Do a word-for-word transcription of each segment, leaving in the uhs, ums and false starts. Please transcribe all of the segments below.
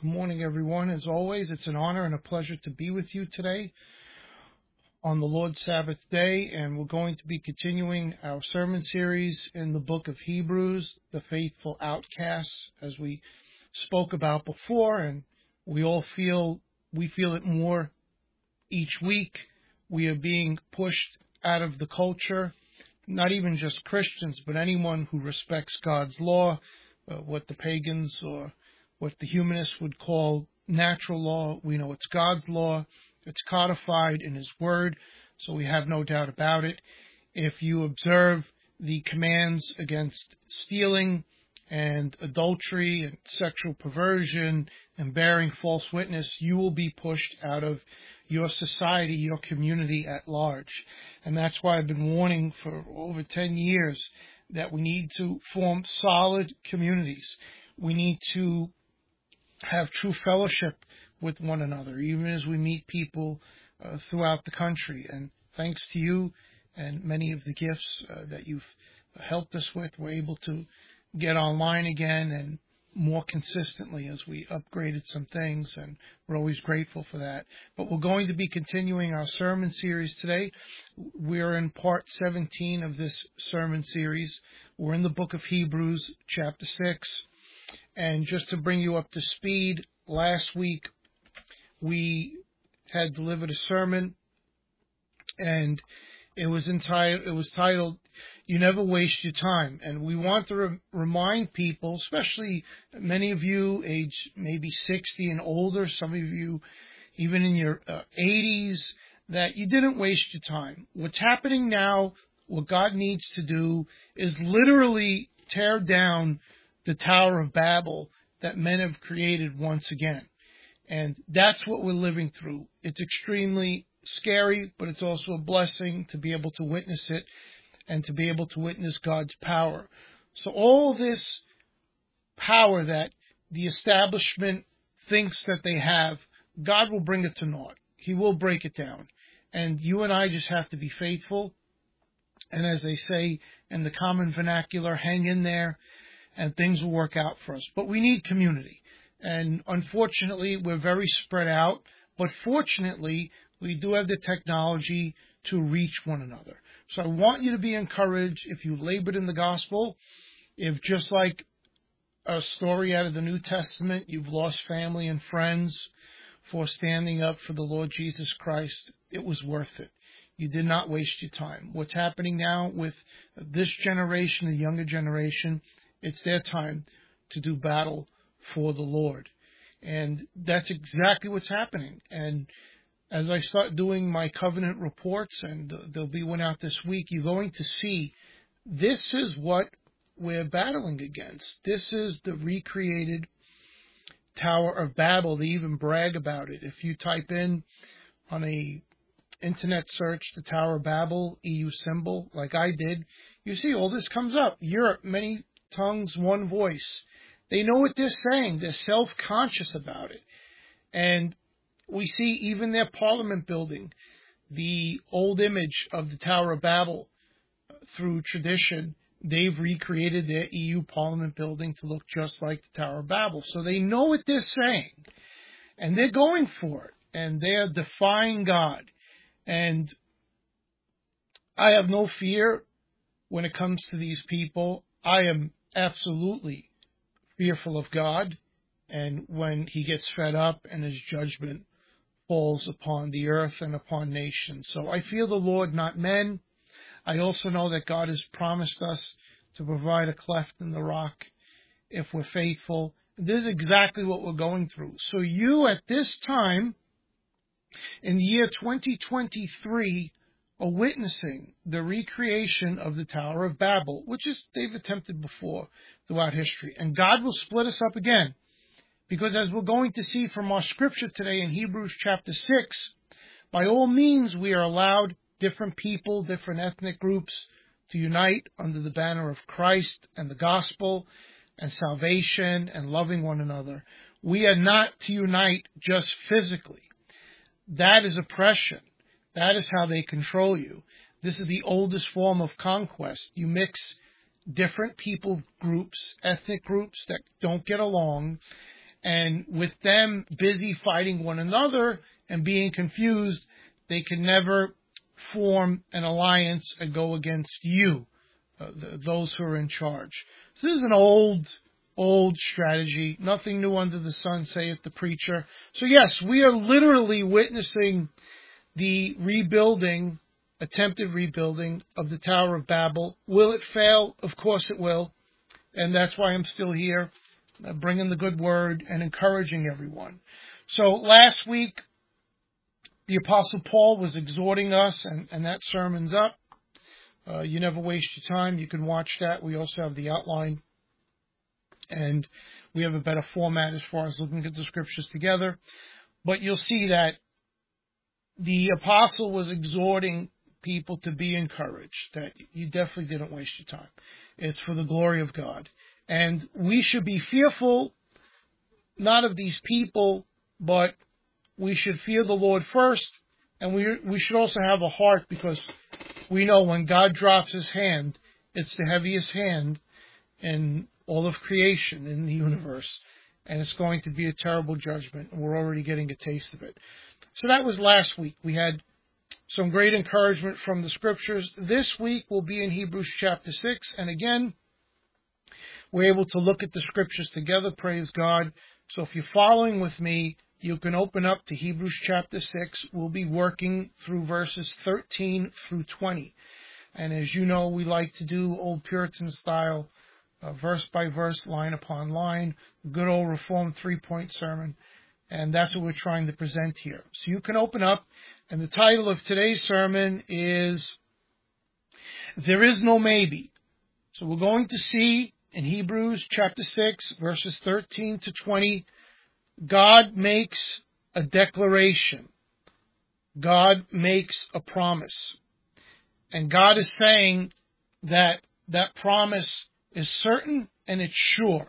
Good morning, everyone. As always, it's an honor and a pleasure to be with you today on the Lord's Sabbath day, and we're going to be continuing our sermon series in the book of Hebrews, the faithful outcasts, as we spoke about before, and we all feel, we feel it more each week. We are being pushed out of the culture, not even just Christians, but anyone who respects God's law, uh, what the pagans or what the humanists would call natural law. We know it's God's law. It's codified in His Word, so we have no doubt about it. If you observe the commands against stealing and adultery and sexual perversion and bearing false witness, you will be pushed out of your society, your community at large. And that's why I've been warning for over ten years that we need to form solid communities. We need to have true fellowship with one another, even as we meet people uh, throughout the country. And thanks to you and many of the gifts uh, that you've helped us with, we're able to get online again and more consistently as we upgraded some things, and we're always grateful for that. But we're going to be continuing our sermon series today. We're in part seventeen of this sermon series. We're in the book of Hebrews, chapter six. And just to bring you up to speed, last week we had delivered a sermon, and it was entitled, it was titled, "You Never Waste Your Time." And we want to re- remind people, especially many of you age maybe sixty and older, some of you even in your uh, eighties, that you didn't waste your time. What's happening now, what God needs to do is literally tear down the Tower of Babel that men have created once again. And that's what we're living through. It's extremely scary, but it's also a blessing to be able to witness it and to be able to witness God's power. So all this power that the establishment thinks that they have, God will bring it to naught. He will break it down. And you and I just have to be faithful. And as they say in the common vernacular, hang in there, and things will work out for us. But we need community. And unfortunately, we're very spread out. But fortunately, we do have the technology to reach one another. So I want you to be encouraged if you labored in the gospel, if just like a story out of the New Testament, you've lost family and friends for standing up for the Lord Jesus Christ, it was worth it. You did not waste your time. What's happening now with this generation, the younger generation, it's their time to do battle for the Lord. And that's exactly what's happening. And as I start doing my covenant reports, and there'll be one out this week, you're going to see this is what we're battling against. This is the recreated Tower of Babel. They even brag about it. If you type in on a internet search the Tower of Babel, E U symbol, like I did, you see all this comes up. Europe, many tongues, one voice. They know what they're saying. They're self-conscious about it. And we see even their parliament building, the old image of the Tower of Babel, through tradition, they've recreated their E U parliament building to look just like the Tower of Babel. So they know what they're saying, and they're going for it, and they're defying God. And I have no fear when it comes to these people. I am absolutely fearful of God, and when He gets fed up and His judgment falls upon the earth and upon nations. So I fear the Lord, not men. I also know that God has promised us to provide a cleft in the rock if we're faithful. This is exactly what we're going through. So you at this time, in the year twenty twenty-three, are witnessing the recreation of the Tower of Babel, which is they've attempted before throughout history. And God will split us up again. Because as we're going to see from our scripture today in Hebrews chapter six, by all means we are allowed, different people, different ethnic groups, to unite under the banner of Christ and the gospel and salvation and loving one another. We are not to unite just physically. That is oppression. That is how they control you. This is the oldest form of conquest. You mix different people groups, ethnic groups that don't get along, And with them busy fighting one another and being confused, they can never form an alliance and go against you, uh, the, those who are in charge. So this is an old, old strategy. Nothing new under the sun, saith the preacher. So yes, we are literally witnessing the rebuilding, attempted rebuilding of the Tower of Babel. Will it fail? Of course it will. And that's why I'm still here, uh, bringing the good word and encouraging everyone. So last week, the Apostle Paul was exhorting us, and, and that sermon's up. Uh, you never waste your time. You can watch that. We also have the outline. And we have a better format as far as looking at the scriptures together. But you'll see that the apostle was exhorting people to be encouraged, that you definitely didn't waste your time. It's for the glory of God. And we should be fearful, not of these people, but we should fear the Lord first. And we we should also have a heart, because we know when God drops his hand, it's the heaviest hand in all of creation, in the universe. And it's going to be a terrible judgment. And we're already getting a taste of it. So that was last week. We had some great encouragement from the scriptures. This week will be in Hebrews chapter six. And again, we're able to look at the scriptures together. Praise God. So if you're following with me, you can open up to Hebrews chapter six. We'll be working through verses thirteen through twenty. And as you know, we like to do old Puritan style, uh, verse by verse, line upon line, good old Reformed three-point sermon. And that's what we're trying to present here. So you can open up, and the title of today's sermon is There Is No Maybe. So we're going to see in Hebrews chapter six, verses thirteen to twenty, God makes a declaration. God makes a promise. And God is saying that that promise is certain and it's sure.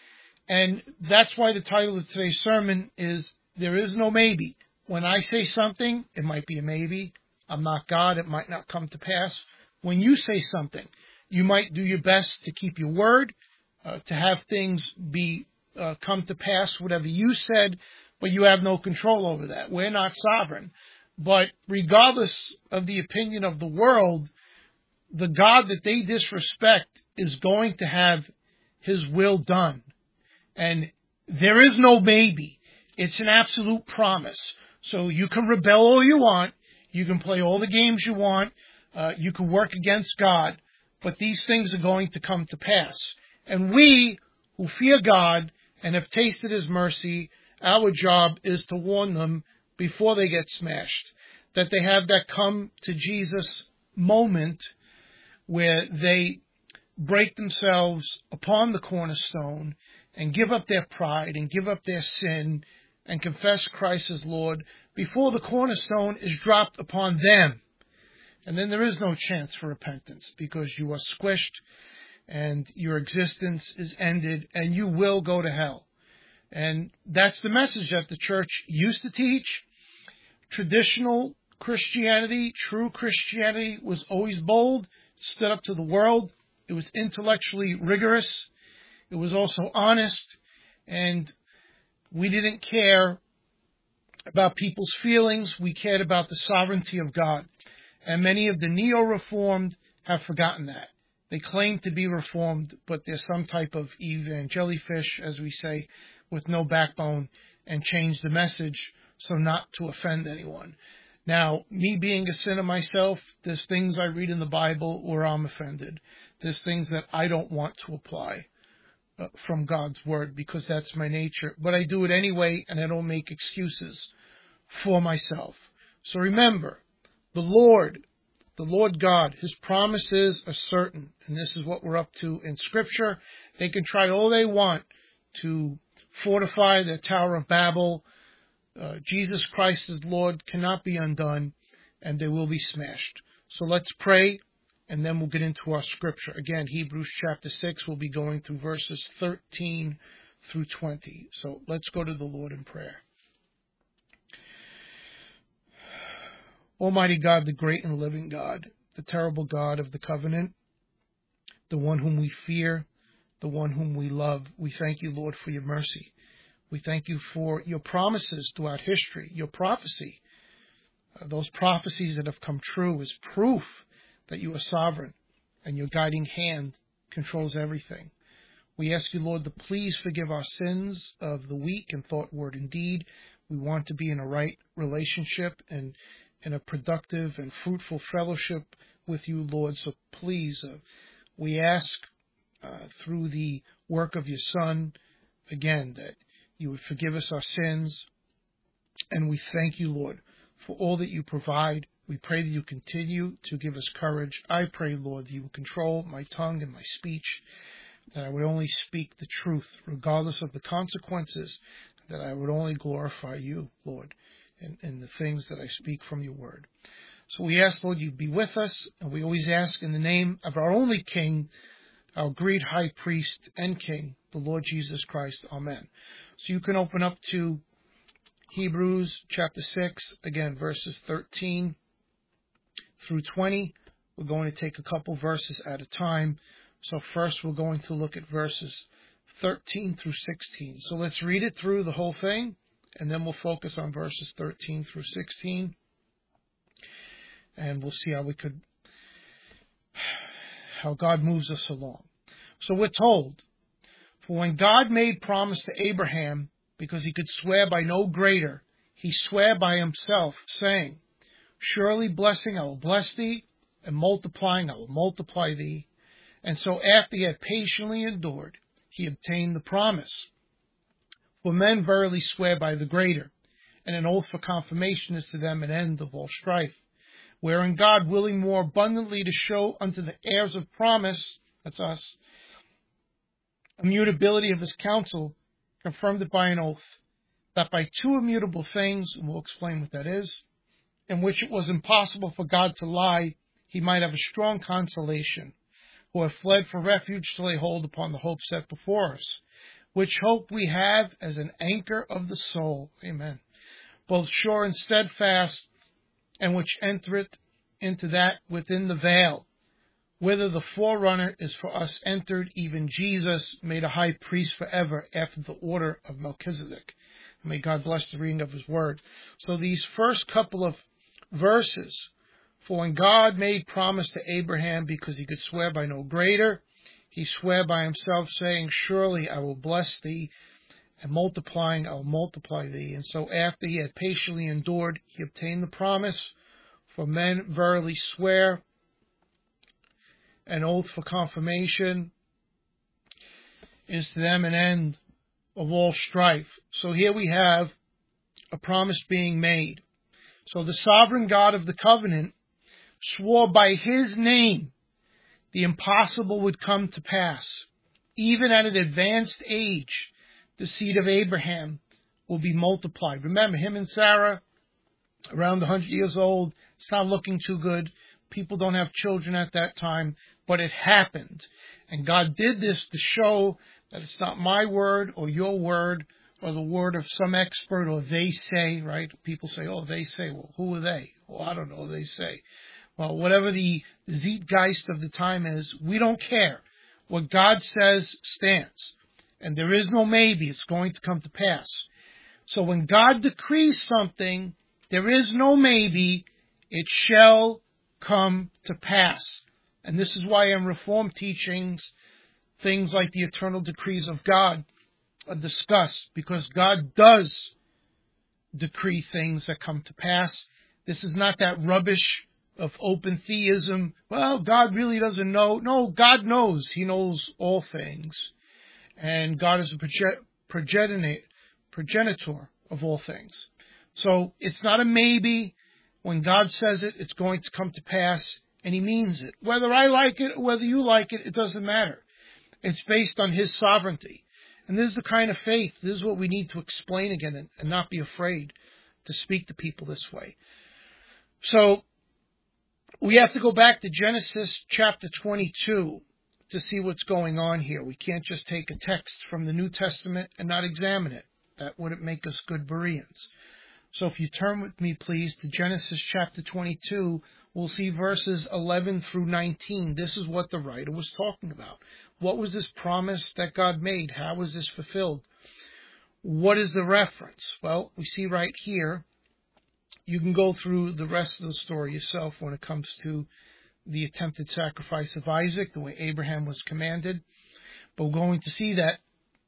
And that's why the title of today's sermon is There Is No Maybe. When I say something, it might be a maybe. I'm not God. It might not come to pass. When you say something, you might do your best to keep your word, uh, to have things be uh, come to pass, whatever you said, but you have no control over that. We're not sovereign. But regardless of the opinion of the world, the God that they disrespect is going to have his will done. And there is no maybe. It's an absolute promise. So you can rebel all you want. You can play all the games you want. Uh, you can work against God. But these things are going to come to pass. And we who fear God and have tasted his mercy, our job is to warn them before they get smashed, that they have that come to Jesus moment where they break themselves upon the cornerstone and give up their pride and give up their sin and confess Christ as Lord before the cornerstone is dropped upon them. And then there is no chance for repentance, because you are squished and your existence is ended and you will go to hell. And that's the message that the church used to teach. Traditional Christianity, true Christianity, was always bold, stood up to the world. It was intellectually rigorous. It was also honest, and we didn't care about people's feelings. We cared about the sovereignty of God. And many of the neo-reformed have forgotten that. They claim to be reformed, but they're some type of evangelifish, as we say, with no backbone, and change the message so not to offend anyone. Now, me being a sinner myself, there's things I read in the Bible where I'm offended. There's things that I don't want to apply uh, from God's word, because that's my nature. But I do it anyway, and I don't make excuses for myself. So remember, the Lord, the Lord God, his promises are certain. And this is what we're up to in Scripture. They can try all they want to fortify the Tower of Babel. Uh, Jesus Christ as Lord cannot be undone, and they will be smashed. So let's pray, and then we'll get into our scripture. Again, Hebrews chapter six, we'll be going through verses thirteen through twenty. So let's go to the Lord in prayer. Almighty God, the great and living God, the terrible God of the covenant, the one whom we fear, the one whom we love, we thank you, Lord, for your mercy. We thank you for your promises throughout history, your prophecy. Uh, those prophecies that have come true is proof that you are sovereign and your guiding hand controls everything. We ask you, Lord, to please forgive our sins of the week in thought, word, and deed. We want to be in a right relationship and in a productive and fruitful fellowship with you, Lord. So please, uh, we ask uh, through the work of your Son, again, that you would forgive us our sins. And we thank you, Lord, for all that you provide. We pray that you continue to give us courage. I pray, Lord, that you will control my tongue and my speech, that I would only speak the truth, regardless of the consequences, that I would only glorify you, Lord, in, in the things that I speak from your word. So we ask, Lord, you be with us, and we always ask in the name of our only King, our great high priest and King, the Lord Jesus Christ. Amen. So you can open up to Hebrews chapter six, again, verses thirteen through twenty. We're going to take a couple verses at a time. So first we're going to look at verses thirteen through sixteen. So let's read it through the whole thing, and then we'll focus on verses thirteen through sixteen. And we'll see how we could, how God moves us along. So we're told, for when God made promise to Abraham, because he could swear by no greater, he sware by himself, saying, surely blessing I will bless thee, and multiplying I will multiply thee. And so after he had patiently endured, he obtained the promise. For men verily swear by the greater, and an oath for confirmation is to them an end of all strife. Wherein God, willing more abundantly to show unto the heirs of promise, that's us, immutability of his counsel, confirmed it by an oath, that by two immutable things, and we'll explain what that is, in which it was impossible for God to lie, he might have a strong consolation, who have fled for refuge to lay hold upon the hope set before us, which hope we have as an anchor of the soul. Amen. Both sure and steadfast, and which entereth into that within the veil, whither the forerunner is for us entered, even Jesus, made a high priest forever after the order of Melchizedek. May God bless the reading of his word. So these first couple of verses, for when God made promise to Abraham, because he could swear by no greater, he sware by himself, saying, surely I will bless thee, and multiplying I will multiply thee. And so after he had patiently endured, he obtained the promise. For men verily swear, an oath for confirmation is to them an end of all strife. So here we have a promise being made. So the sovereign God of the covenant swore by his name the impossible would come to pass. Even at an advanced age, the seed of Abraham will be multiplied. Remember, him and Sarah, around one hundred years old, it's not looking too good. People don't have children at that time, but it happened. And God did this to show that it's not my word or your word or the word of some expert or they say, right? People say, oh, they say. Well, who are they? Well, I don't know, they say. Well, whatever the zeitgeist of the time is, we don't care. What God says stands. And there is no maybe. It's going to come to pass. So when God decrees something, there is no maybe. It shall come to pass. And this is why in Reformed teachings, things like the eternal decrees of God are discussed, because God does decree things that come to pass. This is not that rubbish of open theism. Well, God really doesn't know. No, God knows. He knows all things. And God is a proge- progenitor, progenitor of all things. So it's not a maybe. When God says it, it's going to come to pass, and he means it. Whether I like it or whether you like it, it doesn't matter. It's based on his sovereignty. And this is the kind of faith, this is what we need to explain again and, and not be afraid to speak to people this way. So we have to go back to Genesis chapter twenty-two to see what's going on here. We can't just take a text from the New Testament and not examine it. That wouldn't make us good Bereans. So if you turn with me, please, to Genesis chapter twenty-two, we'll see verses eleven through nineteen. This is what the writer was talking about. What was this promise that God made? How was this fulfilled? What is the reference? Well, we see right here. You can go through the rest of the story yourself when it comes to the attempted sacrifice of Isaac, the way Abraham was commanded. But we're going to see that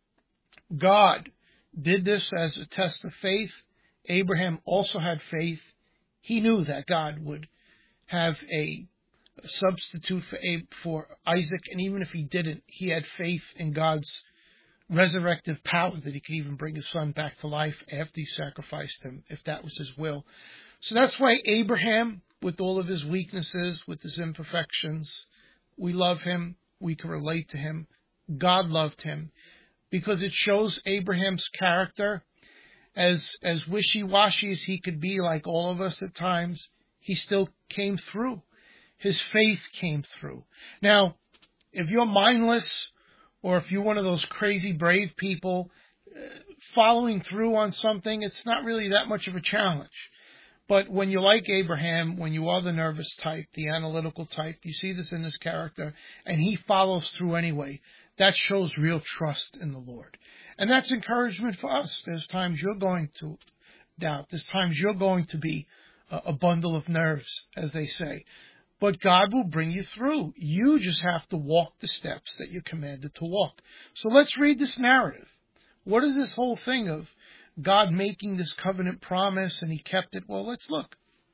God did this as a test of faith. Abraham also had faith. He knew that God would have a substitute for, for Isaac, and even if he didn't, he had faith in God's resurrective power that he could even bring his son back to life after he sacrificed him, if that was his will. So that's why Abraham, with all of his weaknesses, with his imperfections, we love him, we can relate to him. God loved him because it shows Abraham's character. As as wishy-washy as he could be, like all of us at times, he still came through. His faith came through. Now, if you're mindless, or if you're one of those crazy brave people, uh, following through on something, it's not really that much of a challenge. But when you're like Abraham, when you are the nervous type, the analytical type, you see this in his character, and he follows through anyway. That shows real trust in the Lord. And that's encouragement for us. There's times you're going to doubt. There's times you're going to be a, a bundle of nerves, as they say. But God will bring you through. You just have to walk the steps that you're commanded to walk. So let's read this narrative. What is this whole thing of God making this covenant promise and he kept it? Well, let's look.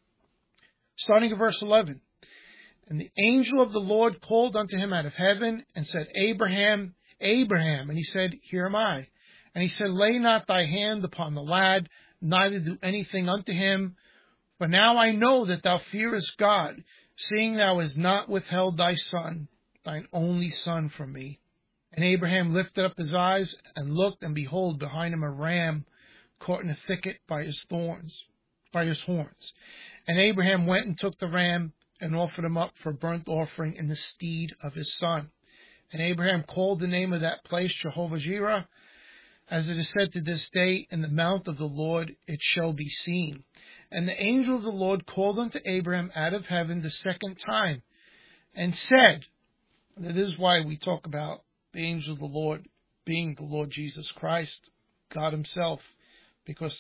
Starting at verse eleven. And the angel of the Lord called unto him out of heaven and said, Abraham, Abraham. And he said, Here am I. And he said, Lay not thy hand upon the lad, neither do anything unto him. For now I know that thou fearest God, seeing thou hast not withheld thy son, thine only son, from me. And Abraham lifted up his eyes and looked, and behold, behind him a ram caught in a thicket by his thorns, by his horns. And Abraham went and took the ram and offered him up for a burnt offering in the stead of his son. And Abraham called the name of that place Jehovah Jireh. As it is said to this day, in the mount of the Lord it shall be seen. And the angel of the Lord called unto Abraham out of heaven the second time, and said, and that is why we talk about the angel of the Lord being the Lord Jesus Christ, God himself, because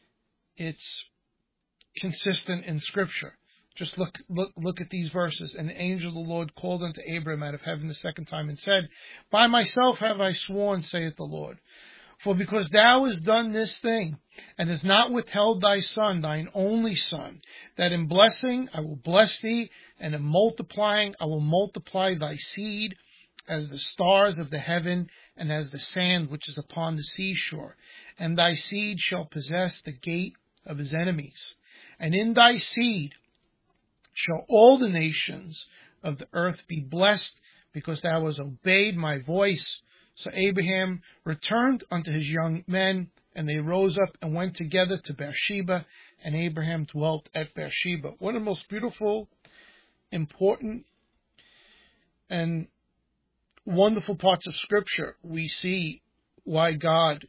it's consistent in Scripture. Just look, look, look at these verses. And the angel of the Lord called unto Abraham out of heaven the second time, and said, By myself have I sworn, saith the Lord. For because thou hast done this thing, and hast not withheld thy son, thine only son, that in blessing I will bless thee, and in multiplying I will multiply thy seed, as the stars of the heaven, and as the sand which is upon the seashore. And thy seed shall possess the gate of his enemies. And in thy seed shall all the nations of the earth be blessed, because thou hast obeyed my voice. So Abraham returned unto his young men, and they rose up and went together to Beersheba, and Abraham dwelt at Beersheba. One of the most beautiful, important, and wonderful parts of Scripture. We see why God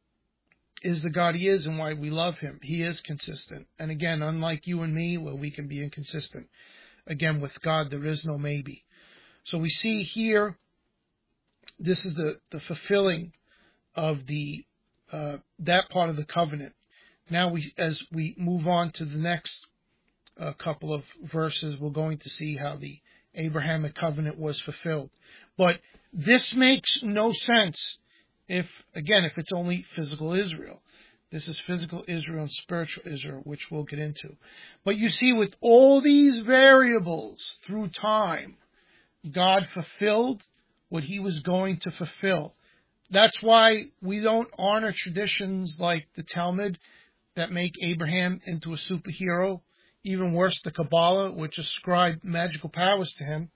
is the God he is and why we love him. He is consistent. And again, unlike you and me, where we can be inconsistent, again, with God, there is no maybe. So we see here, this is the, the fulfilling of the uh, that part of the covenant. Now, we, as we move on to the next uh, couple of verses, we're going to see how the Abrahamic covenant was fulfilled. But this makes no sense if, again, if it's only physical Israel. This is physical Israel and spiritual Israel, which we'll get into. But you see, with all these variables through time, God fulfilled what he was going to fulfill. That's why we don't honor traditions like the Talmud that make Abraham into a superhero. Even worse, the Kabbalah, which ascribed magical powers to him.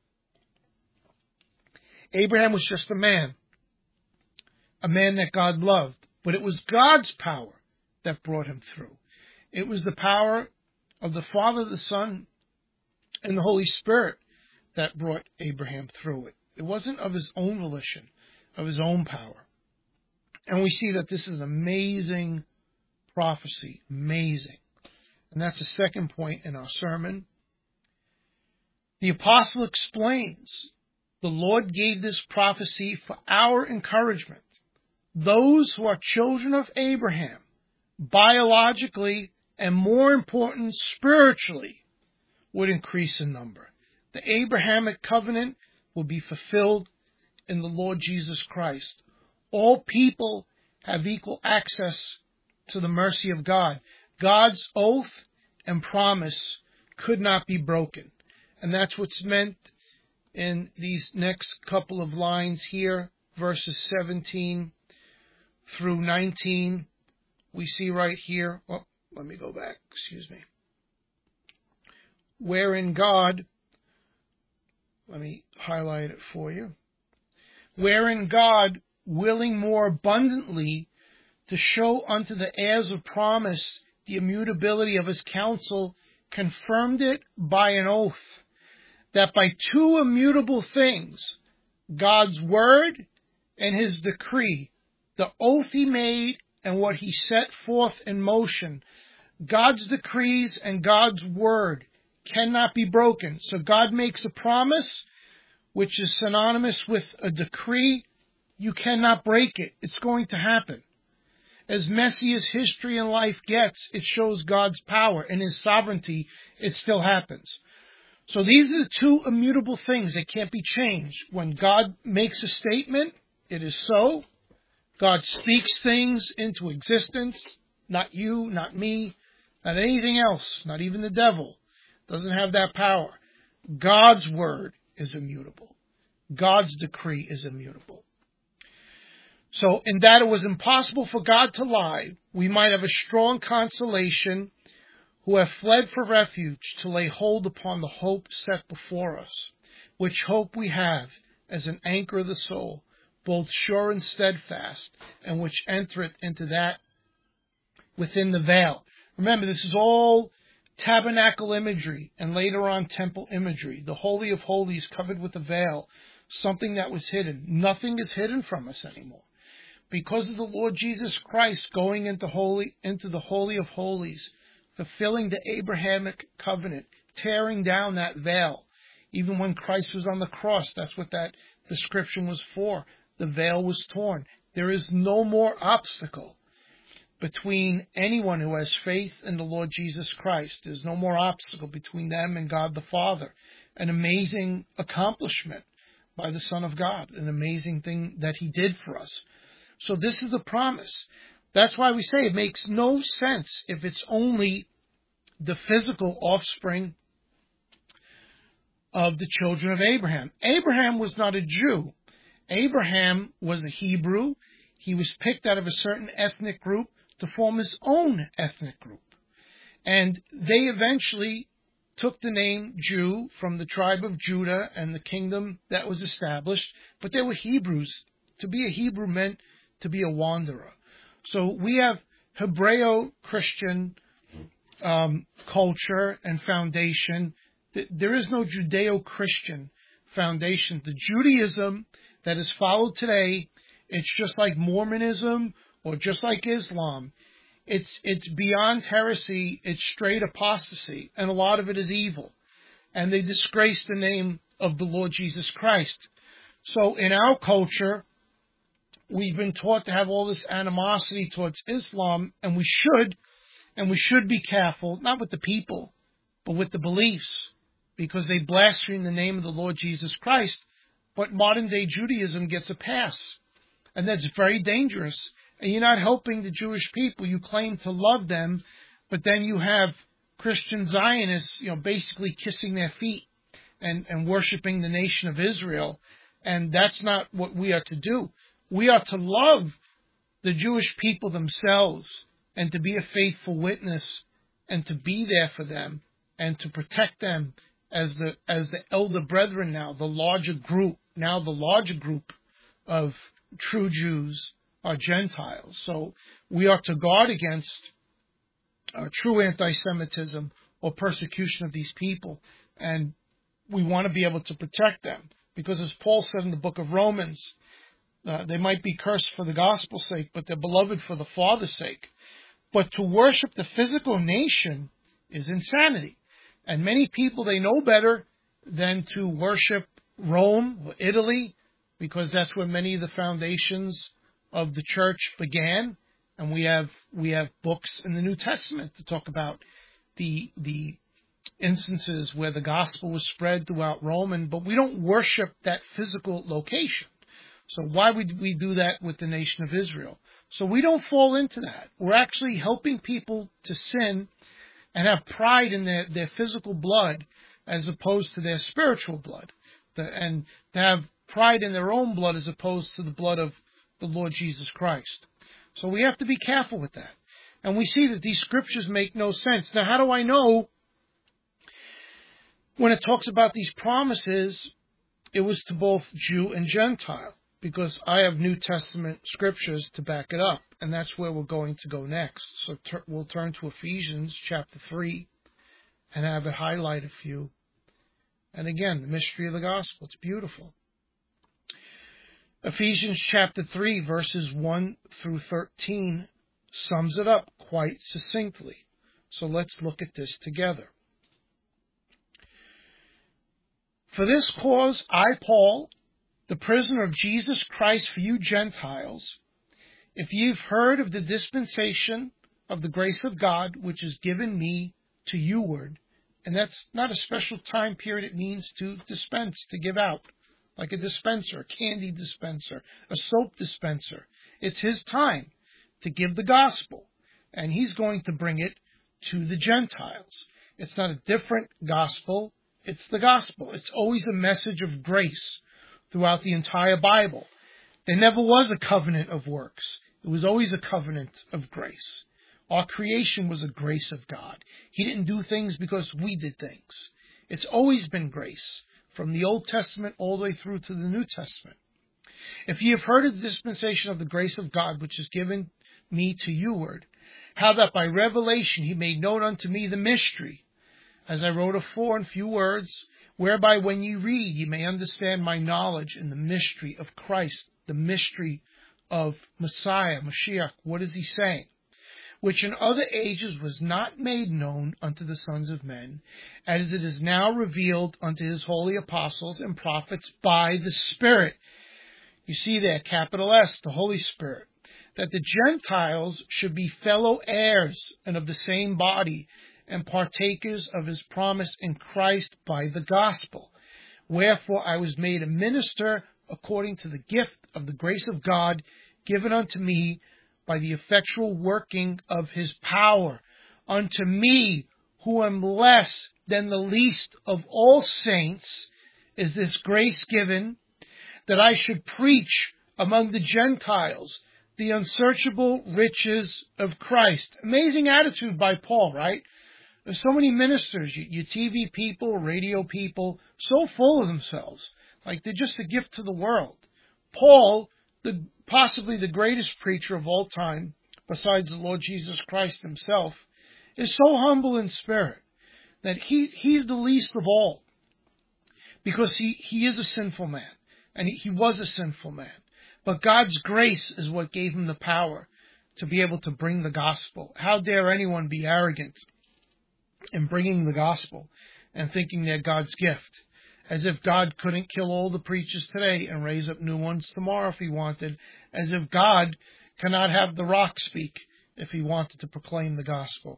Abraham was just a man, a man that God loved. But it was God's power that brought him through. It was the power of the Father, the Son, and the Holy Spirit that brought Abraham through it. It wasn't of his own volition, of his own power. And we see that this is an amazing prophecy, amazing. And that's the second point in our sermon. The apostle explains, the Lord gave this prophecy for our encouragement. those who are children of Abraham, biologically and more important, spiritually, would increase in number. The Abrahamic covenant will be fulfilled in the Lord Jesus Christ. All people have equal access to the mercy of God. God's oath and promise could not be broken. And that's what's meant in these next couple of lines here, verses seventeen through nineteen. We see right here, oh, let me go back, excuse me. Wherein God, let me highlight it for you. Wherein God, willing more abundantly to show unto the heirs of promise the immutability of his counsel, confirmed it by an oath, that by two immutable things, God's word and his decree, the oath he made and what he set forth in motion, God's decrees and God's word cannot be broken. So God makes a promise, which is synonymous with a decree. You cannot break it. It's going to happen. As messy as history and life gets, it shows God's power and his sovereignty. It still happens. So these are the two immutable things that can't be changed. When God makes a statement, it is so. God speaks things into existence. Not you, not me, not anything else, not even the devil. Doesn't have that power. God's word is immutable. God's decree is immutable. So in that it was impossible for God to lie, we might have a strong consolation who have fled for refuge to lay hold upon the hope set before us, which hope we have as an anchor of the soul, both sure and steadfast, and which entereth into that within the veil. Remember, this is all tabernacle imagery and later on temple imagery. The Holy of Holies covered with a veil, something that was hidden. Nothing is hidden from us anymore. Because of the Lord Jesus Christ going into holy, into the Holy of Holies, fulfilling the Abrahamic covenant, tearing down that veil. Even when Christ was on the cross, that's what that description was for. The veil was torn. There is no more obstacle between anyone who has faith in the Lord Jesus Christ. There's no more obstacle between them and God the Father. An amazing accomplishment by the Son of God. An amazing thing that he did for us. So this is the promise. That's why we say it makes no sense if it's only the physical offspring of the children of Abraham. Abraham was not a Jew. Abraham was a Hebrew. He was picked out of a certain ethnic group to form his own ethnic group. And they eventually took the name Jew from the tribe of Judah and the kingdom that was established, but they were Hebrews. To be a Hebrew meant to be a wanderer. So we have Hebreo-Christian um, culture and foundation. There is no Judeo-Christian foundation. The Judaism that is followed today, it's just like Mormonism or just like Islam. It's it's beyond heresy. It's straight apostasy, and a lot of it is evil. And they disgrace the name of the Lord Jesus Christ. So in our culture, we've been taught to have all this animosity towards Islam, and we should, and we should be careful, not with the people, but with the beliefs, because they blaspheme the name of the Lord Jesus Christ. But modern day Judaism gets a pass, and that's very dangerous. And you're not helping the Jewish people. You claim to love them, but then you have Christian Zionists, you know, basically kissing their feet and, and worshiping the nation of Israel. And that's not what we are to do. We are to love the Jewish people themselves and to be a faithful witness and to be there for them and to protect them as the as the elder brethren now, the larger group, now the larger group of true Jews are Gentiles. So we are to guard against uh, true anti-Semitism or persecution of these people. And we want to be able to protect them. Because as Paul said in the book of Romans, uh, they might be cursed for the gospel's sake, but they're beloved for the Father's sake. But to worship the physical nation is insanity. And many people, they know better than to worship Rome or Italy, because that's where many of the foundations of the church began, and we have we have books in the New Testament to talk about the the instances where the gospel was spread throughout Rome, and but we don't worship that physical location. So why would we do that with the nation of Israel? So we don't fall into that. We're actually helping people to sin and have pride in their, their physical blood as opposed to their spiritual blood, the, and to have pride in their own blood as opposed to the blood of the Lord Jesus Christ. So we have to be careful with that. And we see that these scriptures make no sense. Now, how do I know when it talks about these promises, it was to both Jew and Gentile? Because I have New Testament scriptures to back it up. And that's where we're going to go next. So ter- we'll turn to Ephesians chapter three and have it highlighted for you. And again, the mystery of the gospel. It's beautiful. Ephesians chapter three, verses one through thirteen, sums it up quite succinctly. So let's look at this together. For this cause, I, Paul, the prisoner of Jesus Christ for you Gentiles, if you've heard of the dispensation of the grace of God, which is given me to youward, and that's not a special time period, it means to dispense, to give out, like a dispenser, a candy dispenser, a soap dispenser. It's his time to give the gospel, and he's going to bring it to the Gentiles. It's not a different gospel, it's the gospel. It's always a message of grace throughout the entire Bible. There never was a covenant of works. It was always a covenant of grace. Our creation was a grace of God. He didn't do things because we did things. It's always been grace, from the Old Testament all the way through to the New Testament. If ye have heard of the dispensation of the grace of God, which is given me to youward, how that by revelation he made known unto me the mystery, as I wrote afore in few words, whereby when ye read, ye may understand my knowledge in the mystery of Christ, the mystery of Messiah, Mashiach. What is he saying? Which in other ages was not made known unto the sons of men, as it is now revealed unto his holy apostles and prophets by the Spirit. You see there, capital S, the Holy Spirit, that the Gentiles should be fellow heirs and of the same body, and partakers of his promise in Christ by the gospel. Wherefore I was made a minister according to the gift of the grace of God given unto me by the effectual working of his power. Unto me, who am less than the least of all saints, is this grace given, that I should preach among the Gentiles the unsearchable riches of Christ. Amazing attitude by Paul, right? There's so many ministers, your T V people, radio people, so full of themselves. Like they're just a gift to the world. Paul, the possibly the greatest preacher of all time, besides the Lord Jesus Christ himself, is so humble in spirit that he, he's the least of all. Because he, he is a sinful man. And he, he was a sinful man. But God's grace is what gave him the power to be able to bring the gospel. How dare anyone be arrogant in bringing the gospel and thinking they're God's gift, as if God couldn't kill all the preachers today and raise up new ones tomorrow if he wanted, as if God cannot have the rock speak if he wanted to proclaim the gospel.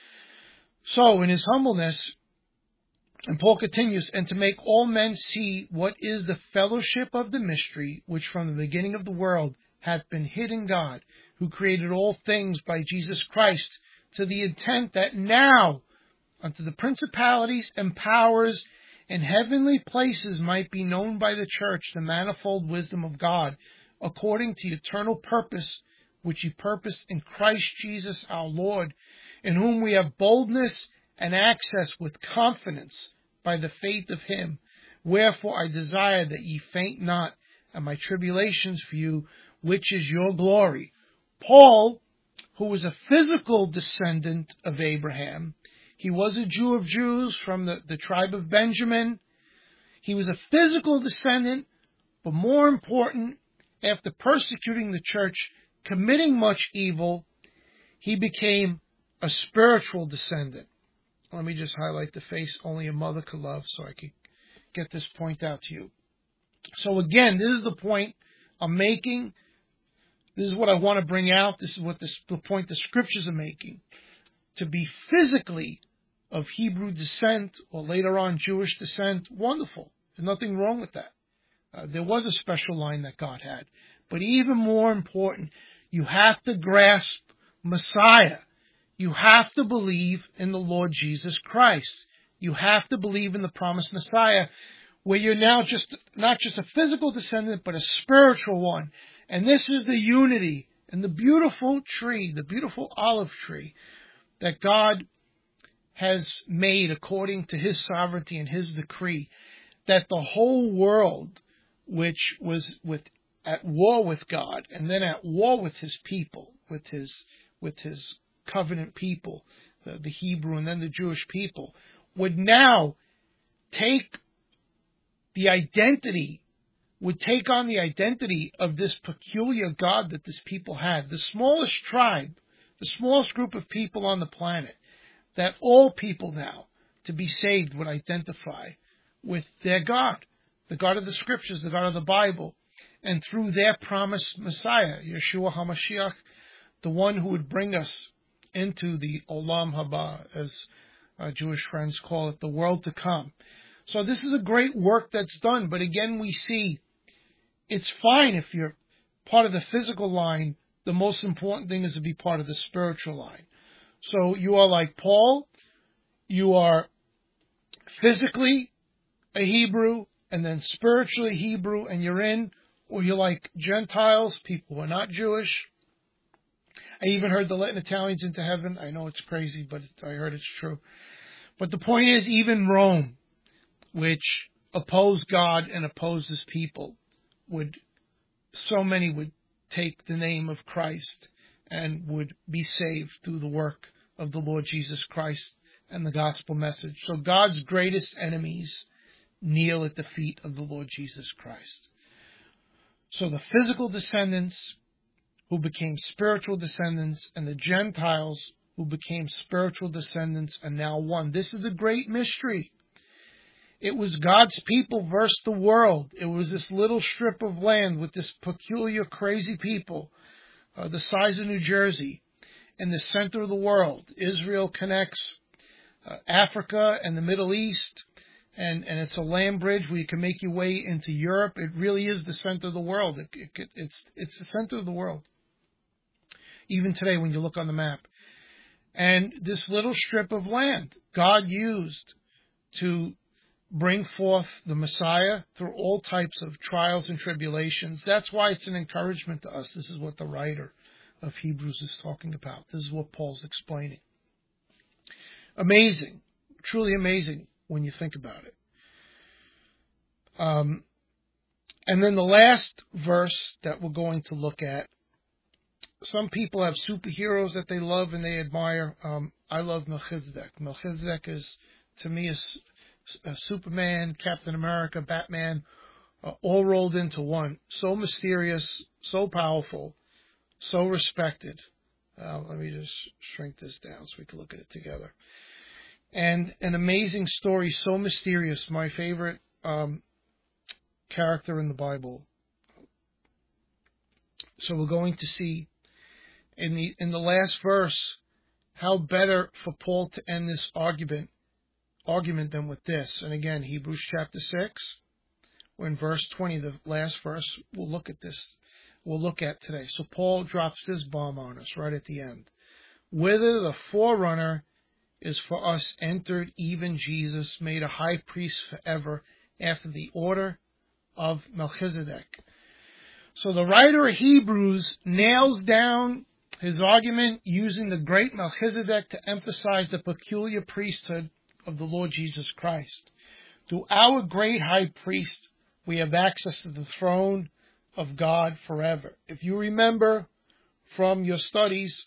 So in his humbleness, and Paul continues, and to make all men see what is the fellowship of the mystery, which from the beginning of the world hath been hid in God, who created all things by Jesus Christ, to the intent that now unto the principalities and powers in heavenly places might be known by the church the manifold wisdom of God, according to the eternal purpose which he purposed in Christ Jesus our Lord, in whom we have boldness and access with confidence by the faith of him. Wherefore I desire that ye faint not at my tribulations for you, which is your glory. Paul, who was a physical descendant of Abraham, he was a Jew of Jews from the, the tribe of Benjamin. He was a physical descendant, but more important, after persecuting the church, committing much evil, he became a spiritual descendant. Let me just highlight the face only a mother could love so I could get this point out to you. So again, this is the point I'm making. This is what I want to bring out. This is what this, the point the scriptures are making. To be physically of Hebrew descent or later on Jewish descent, wonderful. There's nothing wrong with that. Uh, there was a special line that God had. But even more important, you have to grasp Messiah. You have to believe in the Lord Jesus Christ. You have to believe in the promised Messiah, where you're now just not just a physical descendant, but a spiritual one. And this is the unity and the beautiful tree, the beautiful olive tree that God has made according to his sovereignty and his decree, that the whole world, which was with at war with God and then at war with his people, with his with his covenant people, the, the Hebrew and then the Jewish people, would now take the identity, would take on the identity of this peculiar God that this people had, the smallest tribe, the smallest group of people on the planet, that all people now, to be saved, would identify with their God, the God of the Scriptures, the God of the Bible, and through their promised Messiah, Yeshua HaMashiach, the one who would bring us into the Olam Haba, as our Jewish friends call it, the world to come. So this is a great work that's done, but again we see it's fine if you're part of the physical line. The most important thing is to be part of the spiritual line. So you are like Paul, you are physically a Hebrew, and then spiritually Hebrew, and you're in, or you're like Gentiles, people who are not Jewish. I even heard the letting Italians into heaven. I know it's crazy, but I heard it's true. But the point is, even Rome, which opposed God and opposed his people, would, so many would take the name of Christ and would be saved through the work of the Lord Jesus Christ and the gospel message. So God's greatest enemies kneel at the feet of the Lord Jesus Christ. So the physical descendants who became spiritual descendants and the Gentiles who became spiritual descendants are now one. This is a great mystery. It was God's people versus the world. It was this little strip of land with this peculiar, crazy people, uh, the size of New Jersey, in the center of the world. Israel connects uh, Africa and the Middle East, and, and it's a land bridge where you can make your way into Europe. It really is the center of the world. It, it, it's, it's the center of the world, even today when you look on the map. And this little strip of land God used to bring forth the Messiah through all types of trials and tribulations. That's why it's an encouragement to us. This is what the writer of Hebrews is talking about. This is what Paul's explaining. Amazing, truly amazing when you think about it. Um, and then the last verse that we're going to look at, some people have superheroes that they love and they admire. Um, I love Melchizedek. Melchizedek is, to me, is uh, Superman, Captain America, Batman, uh, all rolled into one. So mysterious, so powerful, so respected. Uh, let me just shrink this down so we can look at it together. And an amazing story, so mysterious. My favorite um, character in the Bible. So we're going to see in the in the last verse how better for Paul to end this argument argument than with this. And again, Hebrews chapter six, we're in verse twenty, the last verse. We'll look at this. We'll look at today. So Paul drops this bomb on us right at the end. Whither the forerunner is for us entered, even Jesus, made a high priest forever after the order of Melchizedek. So the writer of Hebrews nails down his argument using the great Melchizedek to emphasize the peculiar priesthood of the Lord Jesus Christ. Through our great high priest, we have access to the throne of God forever. If you remember from your studies,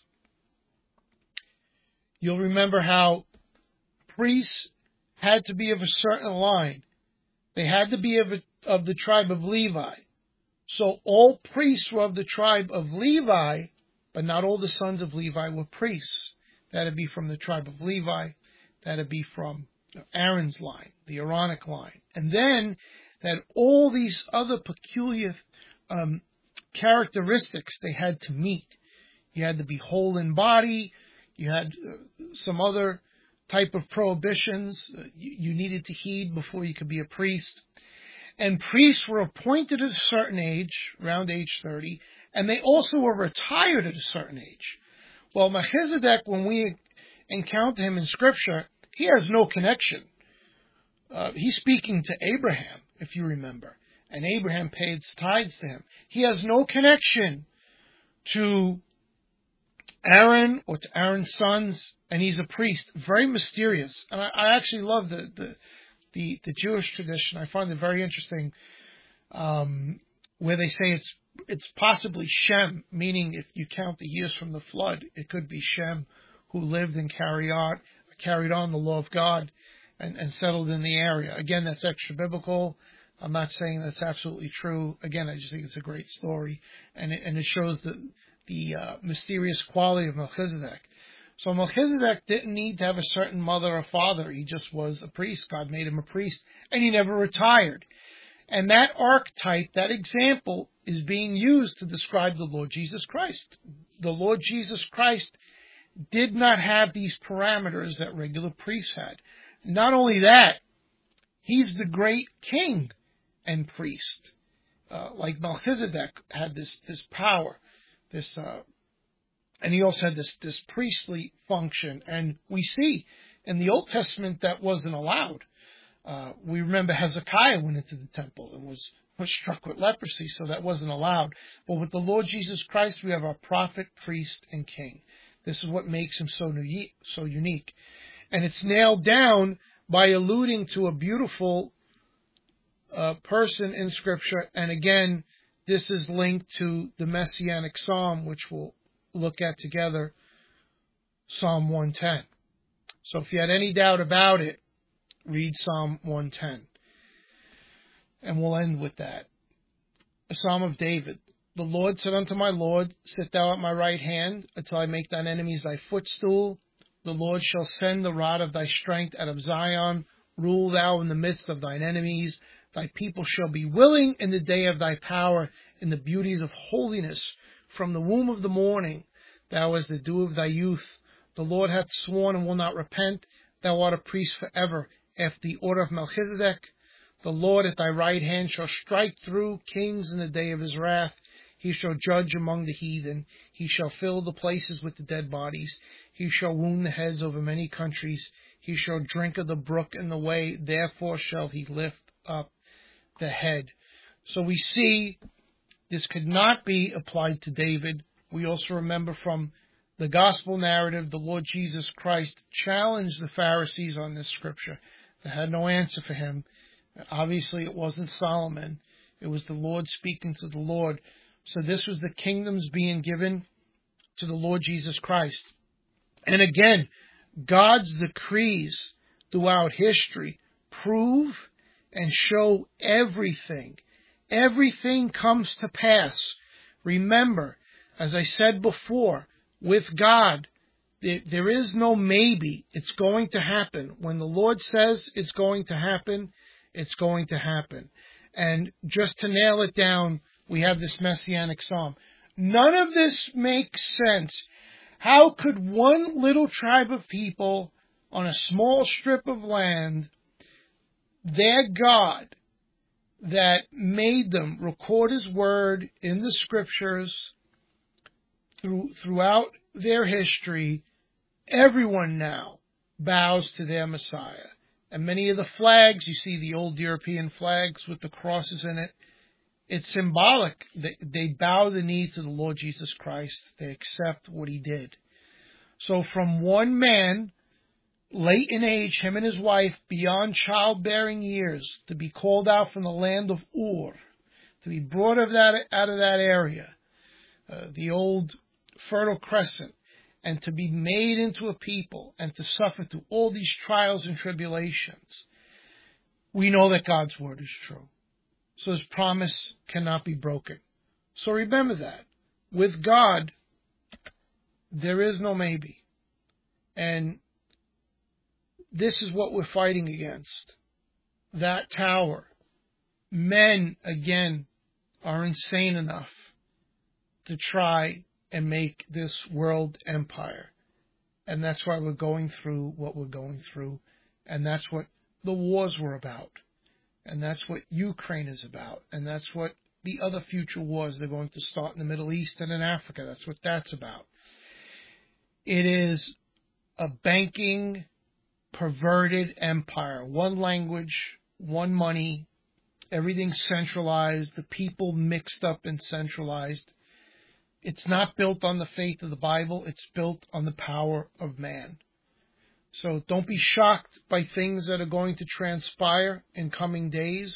you'll remember how priests had to be of a certain line. They had to be of, a, of the tribe of Levi. So all priests were of the tribe of Levi, but not all the sons of Levi were priests. That would be from the tribe of Levi. That would be from Aaron's line, the Aaronic line. And then that all these other peculiar um, characteristics they had to meet. You had to be whole in body. You had uh, some other type of prohibitions uh, you, you needed to heed before you could be a priest. And priests were appointed at a certain age, around age thirty, and they also were retired at a certain age. Well, Melchizedek, when we encounter him in Scripture, he has no connection. Uh, he's speaking to Abraham, if you remember, and Abraham paid tithes to him. He has no connection to Aaron or to Aaron's sons, and he's a priest. Very mysterious. And I, I actually love the, the the the Jewish tradition. I find it very interesting, um, where they say it's it's possibly Shem, meaning if you count the years from the flood, it could be Shem who lived and carried on carried on the law of God and, and settled in the area. Again, that's extra biblical. I'm not saying that's absolutely true. Again, I just think it's a great story, and it, and it shows the the uh, mysterious quality of Melchizedek. So Melchizedek didn't need to have a certain mother or father. He just was a priest. God made him a priest, and he never retired. And that archetype, that example, is being used to describe the Lord Jesus Christ. The Lord Jesus Christ did not have these parameters that regular priests had. Not only that, he's the great king and priest. Uh, like Melchizedek had this, this power, this, uh, and he also had this, this priestly function. And we see in the Old Testament that wasn't allowed. Uh, we remember Hezekiah went into the temple and was, was struck with leprosy, so that wasn't allowed. But with the Lord Jesus Christ, we have our prophet, priest, and king. This is what makes him so new, so unique. And it's nailed down by alluding to a beautiful uh, person in Scripture. And again, this is linked to the Messianic Psalm, which we'll look at together, Psalm one ten. So if you had any doubt about it, read Psalm one ten. And we'll end with that. A Psalm of David. The Lord said unto my Lord, sit thou at my right hand, until I make thine enemies thy footstool. The Lord shall send the rod of thy strength out of Zion. Rule thou in the midst of thine enemies. Thy people shall be willing in the day of thy power, in the beauties of holiness. From the womb of the morning, thou as the dew of thy youth. The Lord hath sworn and will not repent. Thou art a priest forever, after the order of Melchizedek. The Lord at thy right hand shall strike through kings in the day of his wrath. He shall judge among the heathen. He shall fill the places with the dead bodies. He shall wound the heads over many countries. He shall drink of the brook in the way. Therefore shall he lift up the head. So we see this could not be applied to David. We also remember from the gospel narrative, the Lord Jesus Christ challenged the Pharisees on this scripture. They had no answer for him. Obviously, it wasn't Solomon. It was the Lord speaking to the Lord. So this was the kingdoms being given to the Lord Jesus Christ. And again, God's decrees throughout history prove and show everything. Everything comes to pass. Remember, as I said before, with God, there is no maybe. It's going to happen. When the Lord says it's going to happen, it's going to happen. And just to nail it down, we have this Messianic Psalm. None of this makes sense. How could one little tribe of people on a small strip of land, their God that made them record his word in the scriptures through, throughout their history, everyone now bows to their Messiah. And many of the flags, you see the old European flags with the crosses in it, it's symbolic. They, they bow the knee to the Lord Jesus Christ. They accept what he did. So from one man, late in age, him and his wife, beyond childbearing years, to be called out from the land of Ur, to be brought of that, out of that area, uh, the old Fertile Crescent, and to be made into a people and to suffer through all these trials and tribulations, we know that God's word is true. So his promise cannot be broken. So remember that. With God, there is no maybe. And this is what we're fighting against. That tower. Men, again, are insane enough to try and make this world empire. And that's why we're going through what we're going through. And that's what the wars were about. And that's what Ukraine is about. And that's what the other future wars they're going to start in the Middle East and in Africa. That's what that's about. It is a banking, perverted empire. One language, one money, everything centralized, the people mixed up and centralized. It's not built on the faith of the Bible. It's built on the power of man. So don't be shocked by things that are going to transpire in coming days.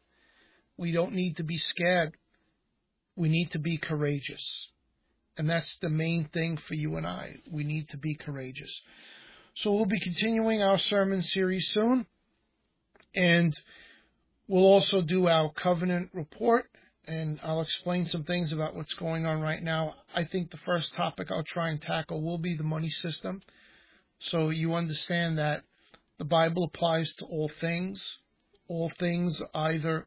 We don't need to be scared. We need to be courageous. And that's the main thing for you and I. We need to be courageous. So we'll be continuing our sermon series soon. And we'll also do our covenant report. And I'll explain some things about what's going on right now. I think the first topic I'll try and tackle will be the money system. So you understand that the Bible applies to all things. All things are either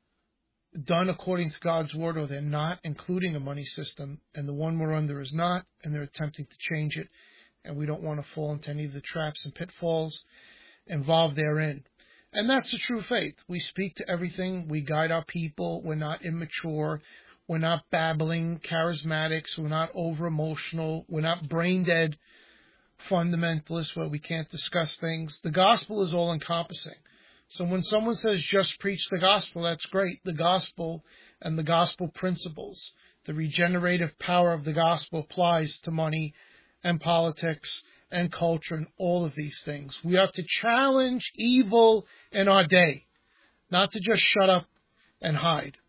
done according to God's word or they're not, including a money system. And the one we're under is not, and they're attempting to change it. And we don't want to fall into any of the traps and pitfalls involved therein. And that's the true faith. We speak to everything. We guide our people. We're not immature. We're not babbling charismatics. We're not over-emotional. We're not brain-dead fundamentalists where we can't discuss things. The gospel is all-encompassing. So when someone says just preach the gospel, that's great. The gospel and the gospel principles, the regenerative power of the gospel applies to money and politics and culture and all of these things. We are to challenge evil in our day, not to just shut up and hide.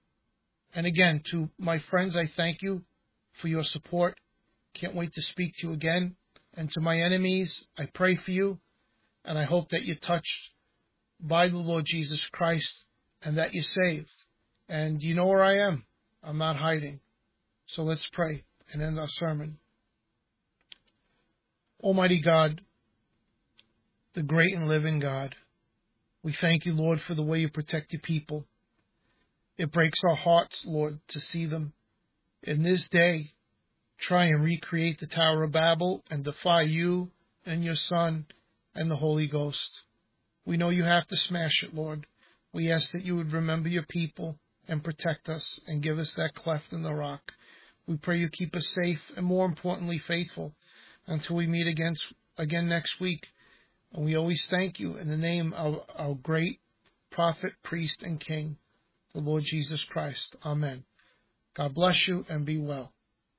And again, to my friends, I thank you for your support. Can't wait to speak to you again. And to my enemies, I pray for you, and I hope that you're touched by the Lord Jesus Christ and that you're saved. And you know where I am. I'm not hiding. So let's pray and end our sermon. Almighty God, the great and living God, we thank you, Lord, for the way you protect your people. It breaks our hearts, Lord, to see them in this day try and recreate the Tower of Babel and defy you and your Son and the Holy Ghost. We know you have to smash it, Lord. We ask that you would remember your people and protect us and give us that cleft in the rock. We pray you keep us safe and, more importantly, faithful until we meet again, again next week. And we always thank you in the name of our great prophet, priest, and king, the Lord Jesus Christ. Amen. God bless you and be well.